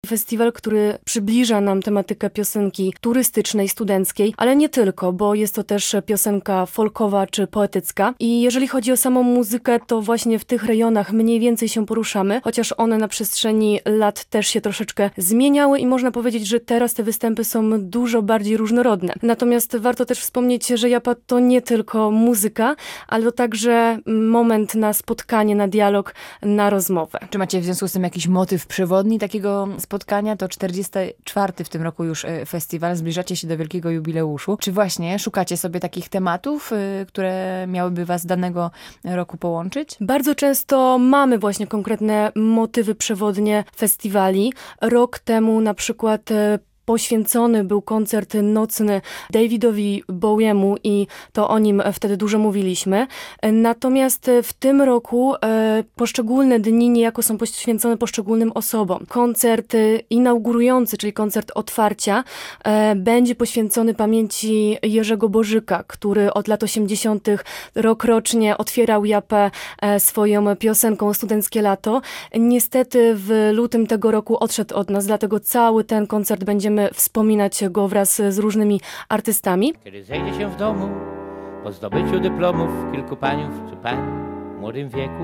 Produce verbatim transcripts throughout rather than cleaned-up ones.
Festiwal, który przybliża nam tematykę piosenki turystycznej, studenckiej, ale nie tylko, bo jest to też piosenka folkowa czy poetycka. I jeżeli chodzi o samą muzykę, to właśnie w tych rejonach mniej więcej się poruszamy, chociaż one na przestrzeni lat też się troszeczkę zmieniały i można powiedzieć, że teraz te występy są dużo bardziej różnorodne. Natomiast warto też wspomnieć, że Japa to nie tylko muzyka, ale to także moment na spotkanie, na dialog, na rozmowę. Czy macie w związku z tym jakiś motyw przewodni takiego spotkania? To czterdziesty czwarty w tym roku już festiwal, zbliżacie się do wielkiego jubileuszu. Czy właśnie szukacie sobie takich tematów, które miałyby was danego roku połączyć? Bardzo często mamy właśnie konkretne motywy przewodnie festiwali. Rok temu na przykład poświęcony był koncert nocny Davidowi Bowiemu i to o nim wtedy dużo mówiliśmy. Natomiast w tym roku e, poszczególne dni niejako są poświęcone poszczególnym osobom. Koncert inaugurujący, czyli koncert otwarcia, e, będzie poświęcony pamięci Jerzego Bożyka, który od lat osiemdziesiątych rokrocznie otwierał Japę e, swoją piosenką Studenckie Lato. Niestety w lutym tego roku odszedł od nas, dlatego cały ten koncert będziemy wspominać go wraz z różnymi artystami. Kiedy zejdzie się w domu po zdobyciu dyplomów kilku paniów czy pań w młodym wieku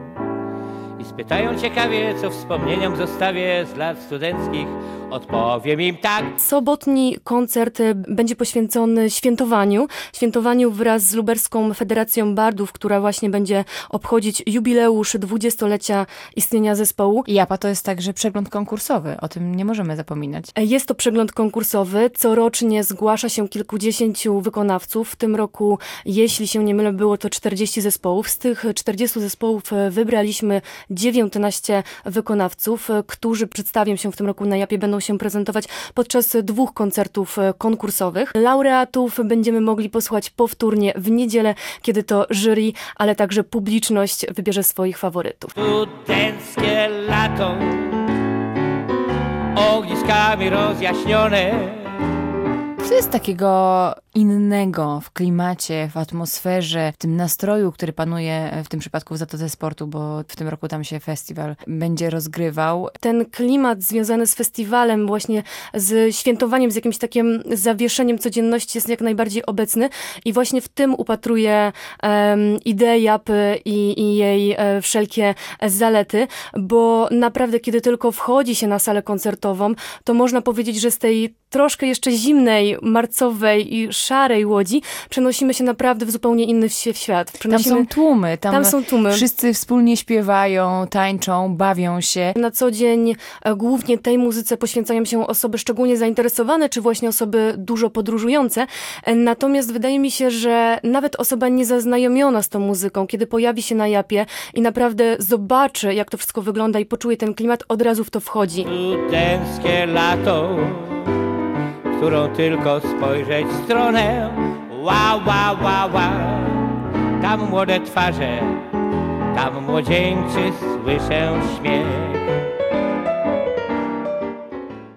i spytają ciekawie, co wspomnieniom zostawię z lat studenckich, odpowiem im tak. Sobotni koncert będzie poświęcony świętowaniu. Świętowaniu wraz z Lubelską Federacją Bardów, która właśnie będzie obchodzić jubileusz dwudziestolecia istnienia zespołu. Japa to jest także przegląd konkursowy, o tym nie możemy zapominać. Jest to przegląd konkursowy. Corocznie zgłasza się kilkudziesięciu wykonawców. W tym roku, jeśli się nie mylę, było to czterdzieści zespołów. Z tych czterdziestu zespołów wybraliśmy dziewiętnaście wykonawców, którzy przedstawią się w tym roku na Japie, będą się prezentować podczas dwóch koncertów konkursowych. Laureatów będziemy mogli posłuchać powtórnie w niedzielę, kiedy to jury, ale także publiczność wybierze swoich faworytów. Studenckie lato, ogniskami rozjaśnione. Co jest takiego innego w klimacie, w atmosferze, w tym nastroju, który panuje w tym przypadku w Zatoce Sportu, bo w tym roku tam się festiwal będzie rozgrywał? Ten klimat związany z festiwalem, właśnie z świętowaniem, z jakimś takim zawieszeniem codzienności jest jak najbardziej obecny i właśnie w tym upatruję um, ideę Japy i, i jej e, wszelkie zalety, bo naprawdę kiedy tylko wchodzi się na salę koncertową, to można powiedzieć, że z tej troszkę jeszcze zimnej, marcowej i szarej Łodzi przenosimy się naprawdę w zupełnie inny świat. Przenosimy... Tam są tłumy, tam, tam są tłumy. Wszyscy wspólnie śpiewają, tańczą, bawią się. Na co dzień e, głównie tej muzyce poświęcają się osoby szczególnie zainteresowane, czy właśnie osoby dużo podróżujące. E, natomiast wydaje mi się, że nawet osoba niezaznajomiona z tą muzyką, kiedy pojawi się na Japie i naprawdę zobaczy, jak to wszystko wygląda i poczuje ten klimat, od razu w to wchodzi. Studenckie lato, którą tylko spojrzeć w stronę. Wow, wow, wow, wow. Tam młode twarze, tam młodzieńczy słyszę śmiech.